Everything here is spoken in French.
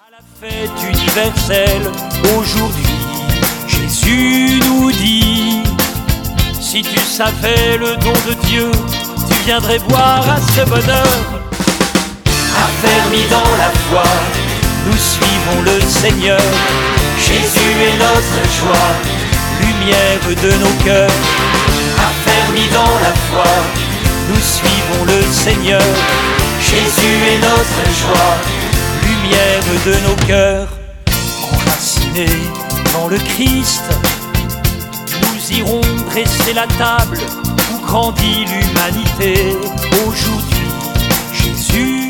À la fête universelle, aujourd'hui, Jésus nous dit: si tu savais le don de Dieu, tu viendrais boire à ce bonheur. Affermis dans la foi, nous suivons le Seigneur. Jésus est notre joie, lumière de nos cœurs. Affermis dans la foi, nous suivons le Seigneur. Jésus est notre joie, lumière de nos cœurs. Enracinés dans le Christ, nous irons dresser la table où grandit l'humanité. Aujourd'hui, Jésus